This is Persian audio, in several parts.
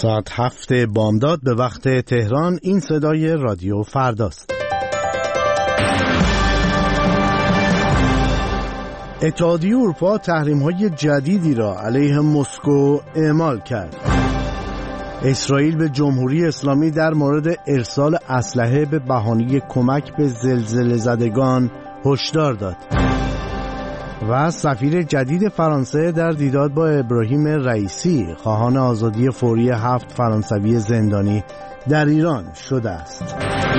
ساعت 7 بامداد به وقت تهران. این صدای رادیو فرداست. اتحادیه اروپا تحریم‌های جدیدی را علیه مسکو اعمال کرد. اسرائیل به جمهوری اسلامی در مورد ارسال اسلحه به بهانه کمک به زلزله زدگان هشدار داد. و سفیر جدید فرانسه در دیدار با ابراهیم رئیسی خواهان آزادی فوری 7 فرانسوی زندانی در ایران شده است.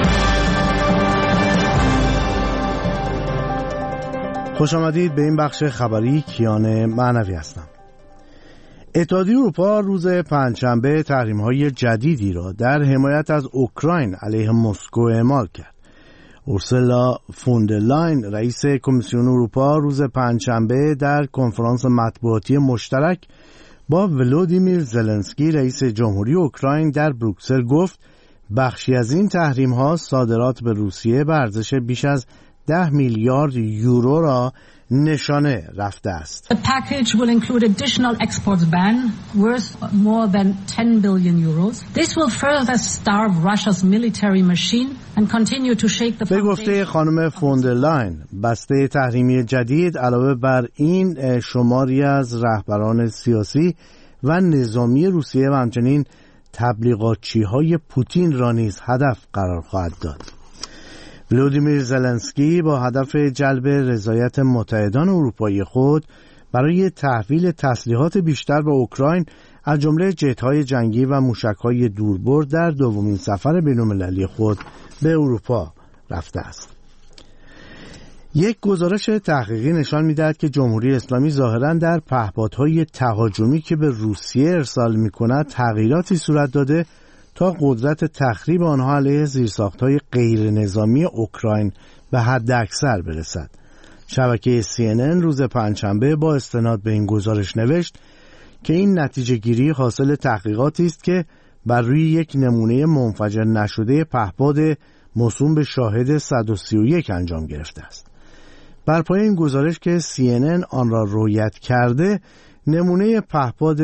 خوش آمدید به این بخش خبری. کیان معنوی هستم. اتحادیه اروپا روز پنجشنبه تحریم‌های جدیدی را در حمایت از اوکراین علیه مسکو اعمال کرد. اورسولا فون در لاین رئیس کمیسیون اروپا روز پنجشنبه در کنفرانس مطبوعاتی مشترک با ولودیمیر زلنسکی رئیس جمهوری اوکراین در بروکسل گفت بخشی از این تحریم‌ها صادرات به روسیه به ارزش بیش از 10 میلیارد یورو را نشانه رفته است. The package will include additional exports ban worth more than 10 billion euros. This will further starve Russia's military machine and continue to shake the foundation. به گفته خانم فون در لاین بسته تحریمی جدید علاوه بر این شماری از رهبران سیاسی و نظامی روسیه و همچنین تبلیغاتچی‌های پوتین را نیز هدف قرار خواهد داد. ولودیمیر زلنسکی با هدف جلب رضایت متحدان اروپایی خود برای تحویل تسلیحات بیشتر به اوکراین از جمله جت‌های جنگی و موشک‌های دوربرد در دومین سفر بین‌المللی خود به اروپا رفته است. یک گزارش تحقیقی نشان می‌دهد که جمهوری اسلامی ظاهراً در پهپادهای تهاجمی که به روسیه ارسال می‌کند تغییراتی صورت داده تا قدرت تخریب آنها علیه زیرساخت‌های غیر نظامی اوکراین به حد اکثر برسد. شبکه CNN روز پنجشنبه با استناد به این گزارش نوشت که این نتیجه گیری حاصل تحقیقاتی است که بر روی یک نمونه منفجر نشده پهپاد موسوم به شاهد 131 انجام گرفته است. بر پایه این گزارش که CNN آن را رویت کرده، نمونه پهپاد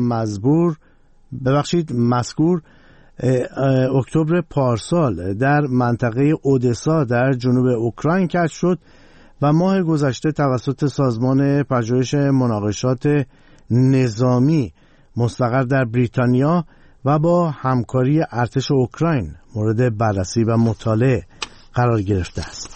مذکور اکتبر پارسال در منطقه اودسا در جنوب اوکراین کشف شد و ماه گذشته توسط سازمان پژوهش مناقشات نظامی مستقر در بریتانیا و با همکاری ارتش اوکراین مورد بررسی و مطالعه قرار گرفته است.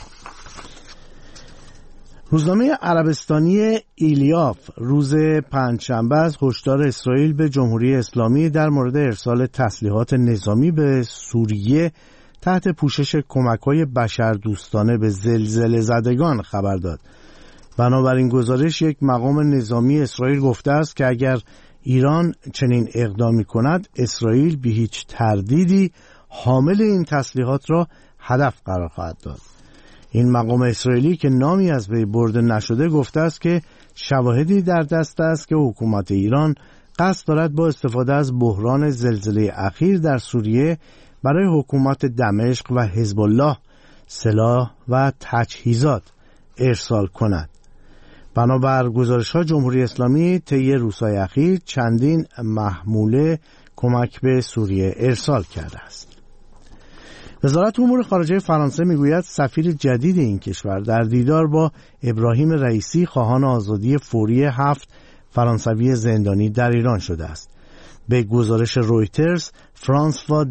روزنامه عربستانی ایلیاف روز پنجشنبه از هشدار اسرائیل به جمهوری اسلامی در مورد ارسال تسلیحات نظامی به سوریه تحت پوشش کمک‌های بشردوستانه به زلزله زدگان خبر داد. بنابراین گزارش یک مقام نظامی اسرائیل گفته است که اگر ایران چنین اقدامی کند، اسرائیل بی هیچ تردیدی حامل این تسلیحات را هدف قرار خواهد داد. این مقام اسرائیلی که نامی از وی برده نشده گفته است که شواهدی در دست است که حکومت ایران قصد دارد با استفاده از بحران زلزله اخیر در سوریه برای حکومت دمشق و حزب الله سلاح و تجهیزات ارسال کند. بنابر گزارش‌ها جمهوری اسلامی طی روزهای اخیر چندین محموله کمک به سوریه ارسال کرده است. وزارت امور خارجه فرانسه میگوید سفیر جدید این کشور در دیدار با ابراهیم رئیسی خواهان آزادی فوری 7 فرانسوی زندانی در ایران شده است. به گزارش رویترز، فرانسوا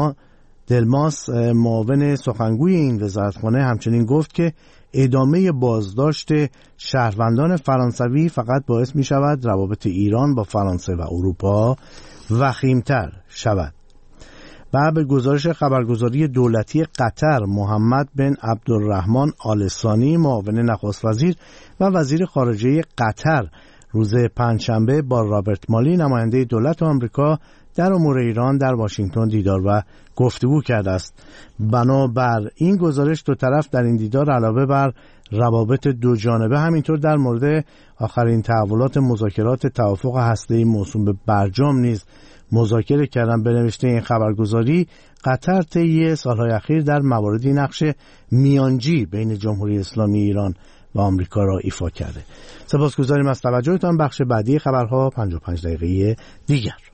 دلماس معاون سخنگوی این وزارتخانه همچنین گفت که ادامه بازداشت شهروندان فرانسوی فقط باعث می شود روابط ایران با فرانسه و اروپا وخیم‌تر شود. و به گزارش خبرگزاری دولتی قطر، محمد بن عبدالرحمن آل ثانی معاون نخست وزیر و وزیر خارجه قطر روز پنجشنبه با رابرت مالی نماینده دولت آمریکا در امور ایران در واشنگتن دیدار و گفتگو کرده است. بنابر این گزارش دو طرف در این دیدار علاوه بر روابط دو جانبه همینطور در مورد آخرین تحولات مذاکرات توافق هسته‌ای موسوم به برجام نیز مذاکره کردن. به نوشته این خبرگزاری قطر طی سالهای اخیر در مواردی نقش میانجی بین جمهوری اسلامی ایران و آمریکا را ایفا کرده. سپاسگزاریم از توجهتان. بخش بعدی خبرها 55 دقیقه دیگر.